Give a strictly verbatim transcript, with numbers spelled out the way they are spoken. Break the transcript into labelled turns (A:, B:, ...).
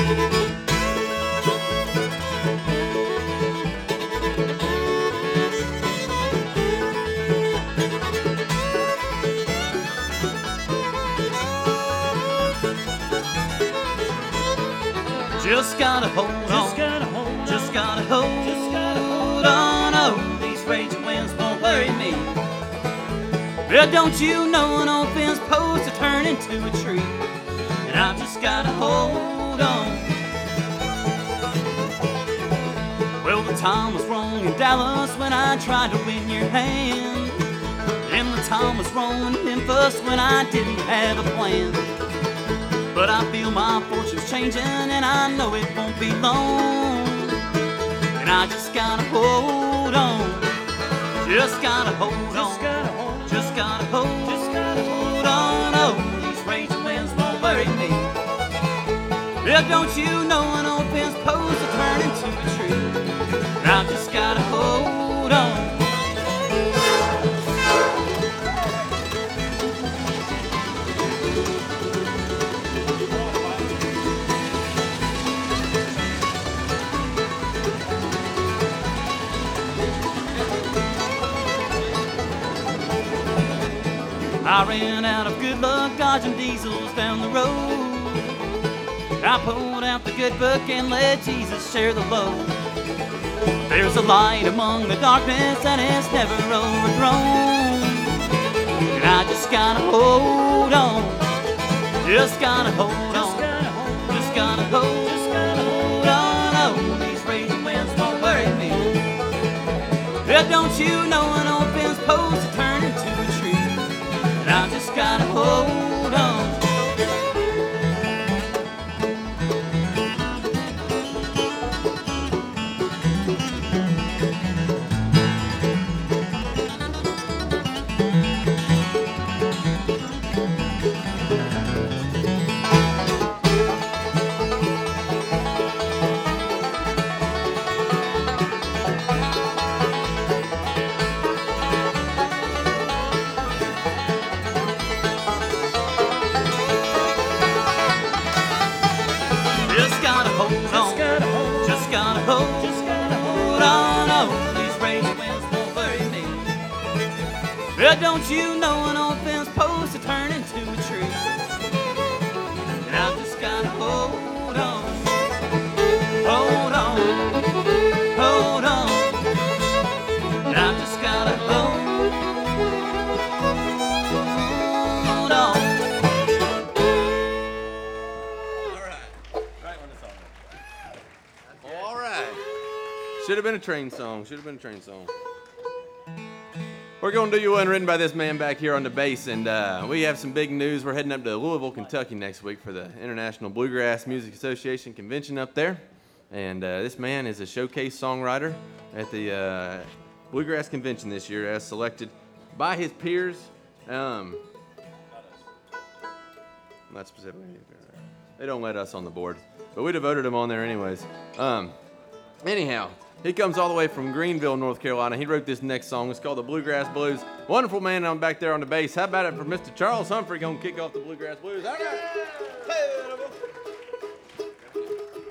A: Just gotta hold on,
B: Just gotta hold on.
A: just gotta hold,
B: Just gotta hold
A: on. Oh, these raging winds won't bury me. But don't you know an old fence post to turn into a tree? And I've just gotta hold on. Well, the time was wrong in Dallas when I tried to win your hand. And the time was wrong in Memphis when I didn't have a plan. But I feel my fortune's changing, and I know it won't be long. And I just gotta hold on, just gotta hold
B: Just
A: on,
B: gotta hold on.
A: just gotta hold,
B: Just gotta hold
A: on. Oh, these raging winds won't bury me. Yeah, don't you know an old fence post to turn into a tree? And I just gotta hold on. I ran out of good luck dodging diesels down the road. I pulled out the good book and let Jesus share the load. There's a light among the darkness that is never overthrown. And I just gotta hold on, just gotta hold
B: Just
A: on,
B: gotta hold on.
A: just gotta hold,
B: Just gotta hold
A: on. Oh, these raging winds won't bury me. Yeah, don't you know an old fence post to turn into a tree? And I just gotta hold on. Just gotta hold on,
B: Just gotta hold on.
A: just gotta hold,
B: Just gotta hold
A: on. Oh, these raging winds won't bury me. Yeah, don't you know an old fence post to turn into a tree? And I just gotta hold on, hold on, hold on. And I just gotta hold, hold on.
C: All right. Should have been a train song. Should have been a train song. We're going to do you one written by this man back here on the bass, and uh, we have some big news. We're heading up to Louisville, Kentucky next week for the International Bluegrass Music Association convention up there. And uh, this man is a showcase songwriter at the uh, Bluegrass Convention this year, as selected by his peers. Um, not specifically. They don't let us on the board, but we'd have voted him on there anyways. Um, anyhow, he comes all the way from Greenville, North Carolina. He wrote this next song. It's called The Bluegrass Blues. Wonderful man on back there on the bass. How about it for Mister Charles Humphrey, gonna kick off the Bluegrass Blues? All right.